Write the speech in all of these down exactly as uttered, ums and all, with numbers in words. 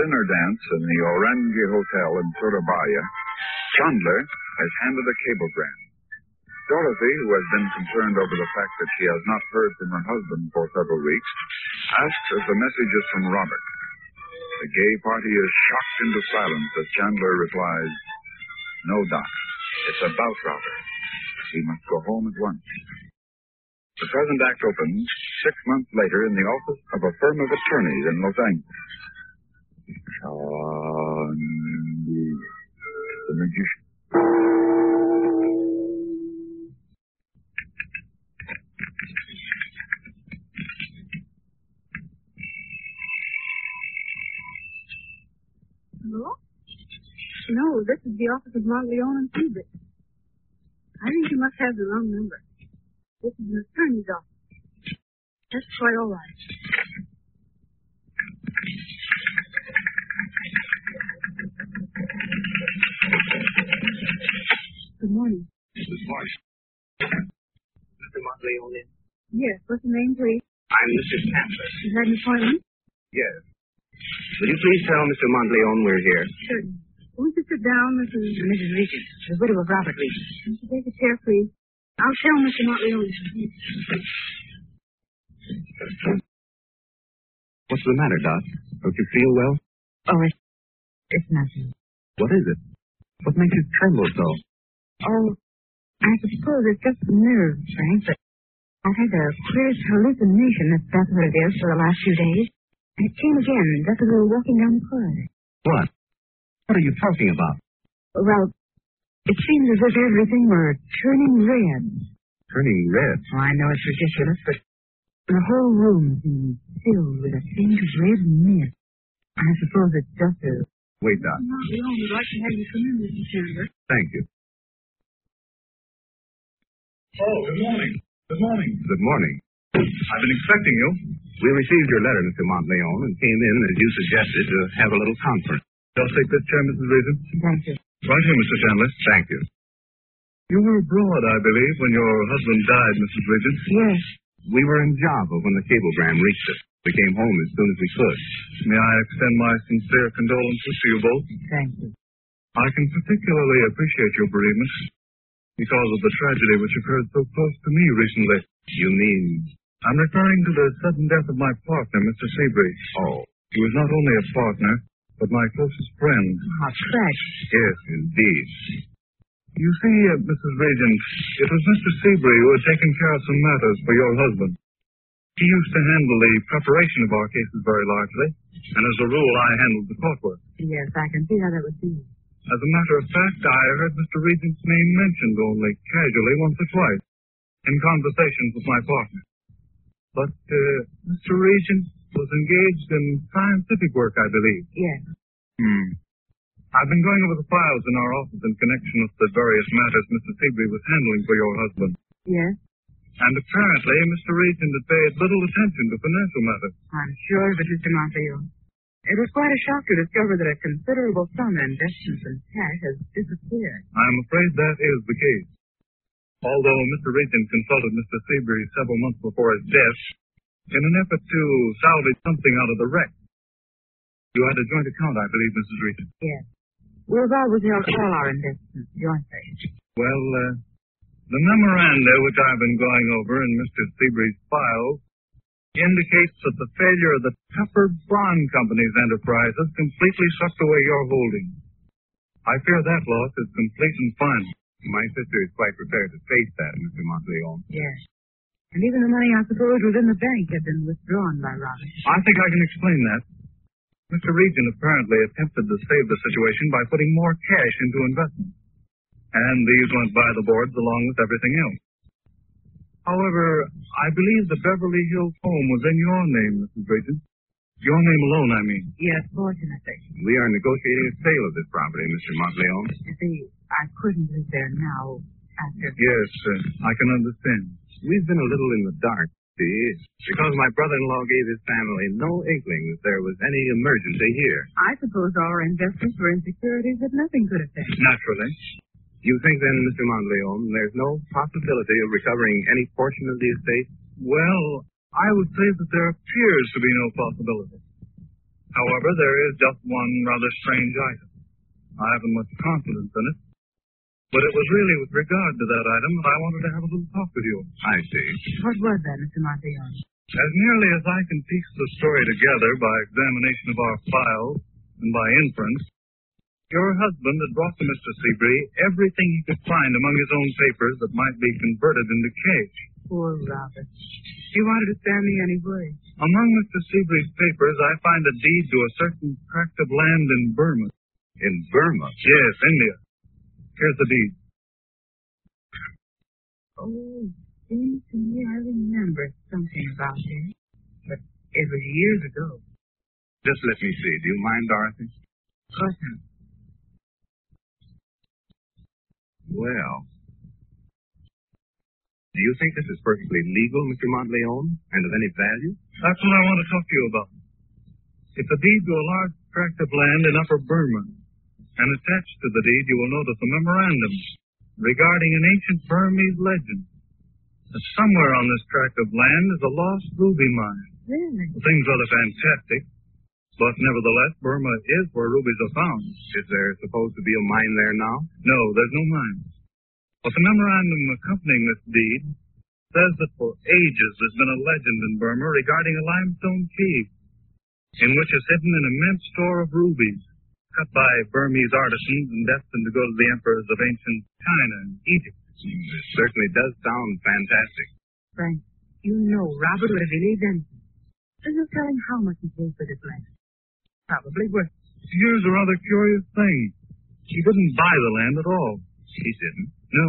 dinner dance in the Orange Hotel in Surabaya, Chandler has handed a cablegram. Dorothy, who has been concerned over the fact that she has not heard from her husband for several weeks, asks if the message is from Robert. The gay party is shocked into silence as Chandler replies, "No, Doc. It's about Robert. He must go home at once." The present act opens six months later in the office of a firm of attorneys in Los Angeles. Chandy, the magician. Hello? No, this is the office of Montleone and Seabrook. I think you must have the wrong number. This is an attorney's office. That's quite all right. Good morning. Good morning. Mister Montleone? Yes, what's the name, please? I'm Mister Chandler. You had an appointment? Yes. Will you please tell Mister Montleone we're here? Certainly. Won't you sit down, Missus Missus Regent, the widow of Robert Regent. Won't you take a chair, please? I'll tell Mister Montleone. What's the matter, Doc? Don't you feel well? Oh, it's, it's nothing. What is it? What makes you tremble so? Oh, I suppose it's just the nerves, Frank, but I've had the queerest hallucination, if that's what it is, for the last few days. And it came again just as we were walking down the corridor. What? What are you talking about? Well, it seems as if everything were turning red. Turning red? Oh, I know it's ridiculous, but the whole room seems filled with a faint red mist. I suppose it's just a... Wait, Doc. Montleone would like to have you come in, Mister Chandler. Thank you. Oh, good morning. Good morning. Good morning. I've been expecting you. We received your letter, Mister Montleone, and came in, as you suggested, to have a little conference. Just take this chair, Missus Reason. Thank you. Right here, Mister Chandler. Thank you. You were abroad, I believe, when your husband died, Missus Regent. Yes. We were in Java when the cablegram reached us. We came home as soon as we could. May I extend my sincere condolences to you both? Thank you. I can particularly appreciate your bereavement because of the tragedy which occurred so close to me recently. You mean? I'm referring to the sudden death of my partner, Mister Seabury. Oh. He was not only a partner, but my closest friend. How tragic. Yes, indeed. You see, uh, Missus Regent, it was Mister Seabury who had taken care of some matters for your husband. He used to handle the preparation of our cases very largely, and as a rule, I handled the court work. Yes, I can see how that would be. As a matter of fact, I heard Mister Regent's name mentioned only casually once or twice in conversations with my partner. But uh, Mister Regent was engaged in scientific work, I believe. Yes. Hmm. I've been going over the files in our office in connection with the various matters Mister Seabury was handling for your husband. Yes. And apparently, Mister Regent had paid little attention to financial matters. I'm sure of it, Mister Montleone. It was quite a shock to discover that a considerable sum in investments and cash has disappeared. I'm afraid that is the case. Although Mister Regent consulted Mister Seabury several months before his death in an effort to salvage something out of the wreck. You had a joint account, I believe, Missus Regent. Yes. We've always held all our investments jointly. Well, uh, the memoranda which I've been going over in Mister Seabury's files indicates that the failure of the Tupper Bond Company's enterprises completely sucked away your holdings. I fear that loss is complete and final. My sister is quite prepared to face that, Mister Montleone. Yes. And even the money I suppose was in the bank had been withdrawn by Robert. I think I can explain that. Mister Regent apparently attempted to save the situation by putting more cash into investments. And these went by the boards along with everything else. However, I believe the Beverly Hills home was in your name, Missus Regent. Your name alone, I mean. Yes, fortunately. We are negotiating a sale of this property, Mister Montleone. You see, I couldn't live there now after... Yes, uh, I can understand. We've been a little in the dark, see, because my brother-in-law gave his family no inkling that there was any emergency here. I suppose our investments were in securities that nothing could affect. Naturally. You think then, Mister Montleone, there's no possibility of recovering any portion of the estate? Well, I would say that there appears to be no possibility. However, there is just one rather strange item. I haven't much confidence in it, but it was really with regard to that item that I wanted to have a little talk with you. I see. What was that, Mister Monteleone? As nearly as I can piece the story together by examination of our files and by inference, your husband had brought to Mister Seabury everything he could find among his own papers that might be converted into cash. Poor Robert. He wanted to stand me any way. Among Mister Seabury's papers, I find a deed to a certain tract of land in Burma. In Burma? Yes, India. Here's the deed. Oh, seems to me I remember something about it. But it was years ago. Just let me see. Do you mind, Dorothy? Of course not. Well, do you think this is perfectly legal, Mister Monteleone, and of any value? That's what I want to talk to you about. It's a deed to a large tract of land in Upper Burma, and attached to the deed you will notice a memorandum regarding an ancient Burmese legend. That somewhere on this tract of land is a lost ruby mine. Really? The thing's rather fantastic, but nevertheless, Burma is where rubies are found. Is there supposed to be a mine there now? No, there's no mine. But the memorandum accompanying this deed says that for ages there's been a legend in Burma regarding a limestone cave in which is hidden an immense store of rubies cut by Burmese artisans and destined to go to the emperors of ancient China and Egypt. It certainly does sound fantastic. Frank, you know Robert would have believed anything. There's no telling how much he paid for this land. Probably worth it. Here's a rather curious thing. He didn't buy the land at all. He didn't? No.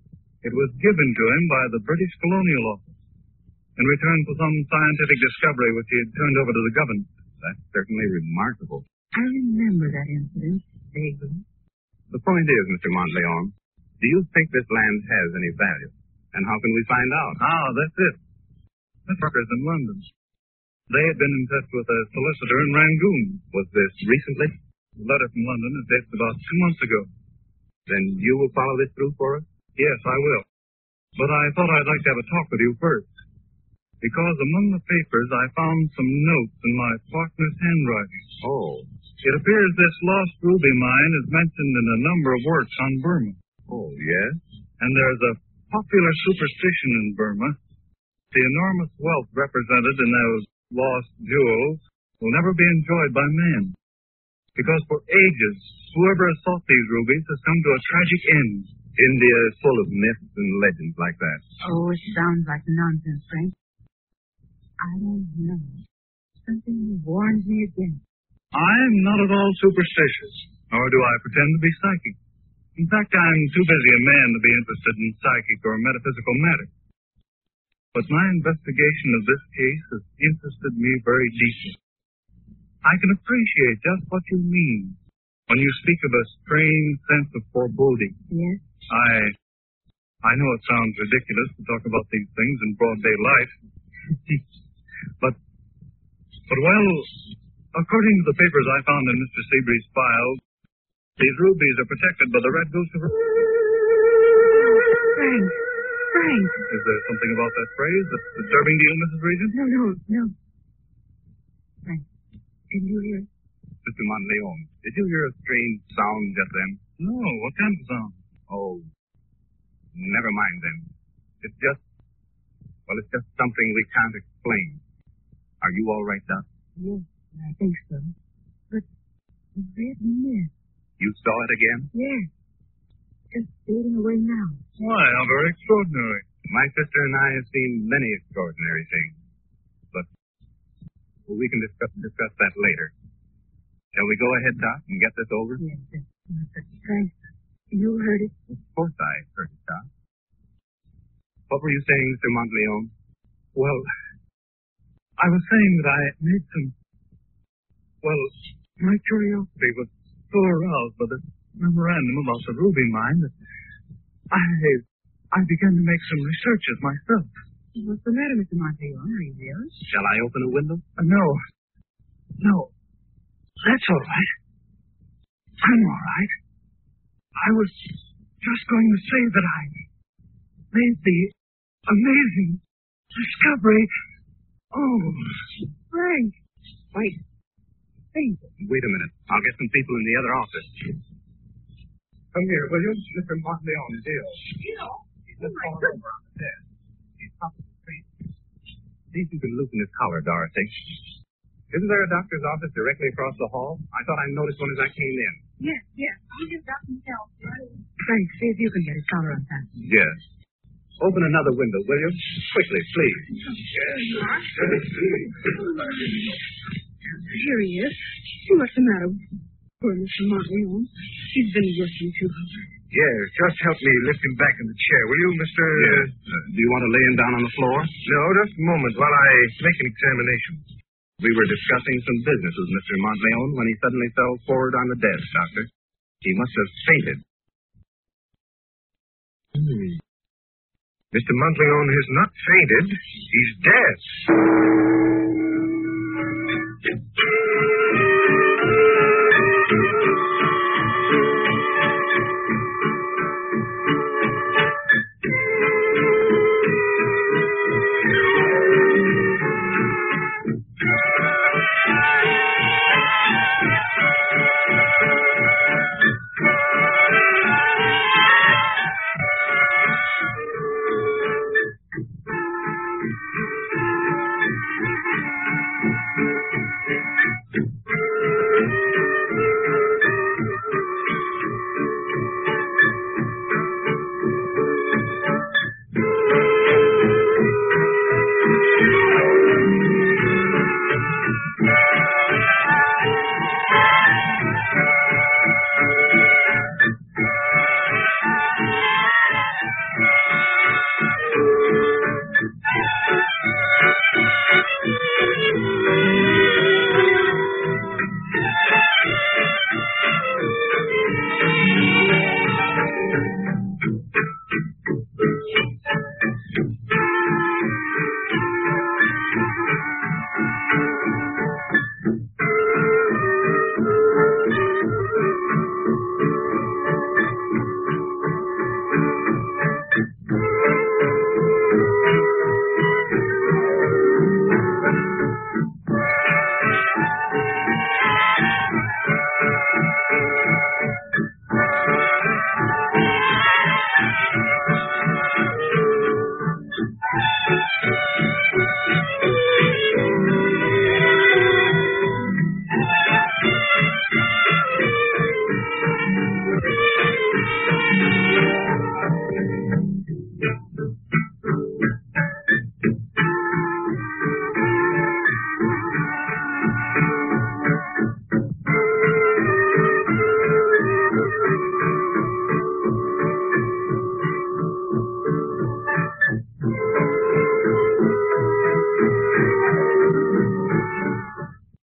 It was given to him by the British Colonial Office in return for some scientific discovery which he had turned over to the government. That's certainly remarkable. I remember that incident vaguely. The point is, Mister Monteleone, do you think this land has any value? And how can we find out? Ah, that's it. The workers in London. They had been in touch with a solicitor in Rangoon. Was this recently? A letter from London is dated about two months ago. Then you will follow this through for us? Yes, I will. But I thought I'd like to have a talk with you first. Because among the papers I found some notes in my partner's handwriting. Oh. It appears this lost ruby mine is mentioned in a number of works on Burma. Oh, yes? And there's a popular superstition in Burma. The enormous wealth represented in those lost jewels will never be enjoyed by man. Because for ages, whoever has sought these rubies has come to a tragic end. India is full of myths and legends like that. Oh, it sounds like nonsense, Frank. I don't know. Something warns me against. I'm not at all superstitious, nor do I pretend to be psychic. In fact, I'm too busy a man to be interested in psychic or metaphysical matters. But my investigation of this case has interested me very deeply. I can appreciate just what you mean when you speak of a strange sense of foreboding. Yes? I I know it sounds ridiculous to talk about these things in broad daylight. but, but well, according to the papers I found in Mister Seabury's files, these rubies are protected by the Red Ghost of... Frank, Frank. Is there something about that phrase that's disturbing to you, Missus Regent? No, no, no. Frank, did you hear? Mister Monteleone, did you hear a strange sound just then? No, what kind of sound? Oh, never mind then. It's just, well, it's just something we can't explain. Are you all right, Doc? Yes, I think so. But the red mist. You saw it again? Yes. Just fading away now. Why, how very extraordinary. My sister and I have seen many extraordinary things. But well, we can discuss, discuss that later. Shall we go ahead, Doc, and get this over? Yes, Mister Frank, you heard it? Of course I heard it, Doc. What were you saying, Mister Monteleone? Well, I was saying that I made some... Well, my curiosity was so aroused by the memorandum about the ruby mine that I... I began to make some researches myself. What's the matter, Mister Monteleone? Are you ill? Shall I open a window? Uh, no. No. That's all right. I'm all right. I was just going to say that I made the amazing discovery. Oh, Frank. Wait. fainted. Wait a minute. I'll get some people in the other office. Come here, will you? Mister Montleone is ill. Ill? He's just fallen over on the desk. He's possibly fainted. See if you can loosen his collar, Dorothy. Isn't there a doctor's office directly across the hall? I thought I noticed one as I came in. Yes, yes. He just got some help. Frank, see if you can get his collar unfastened. Yes. Open another window, will you? Quickly, please. Here he is. See what's the matter with poor Mister Montleone. He's been working too hard. Yes, just help me lift him back in the chair, will you, Mister Yes. Uh, do you want to lay him down on the floor? No, just a moment while I make an examination. We were discussing some business with Mister Montleone when he suddenly fell forward on the desk, Doctor. He must have fainted. Hmm. Mister Montleone has not fainted. He's dead.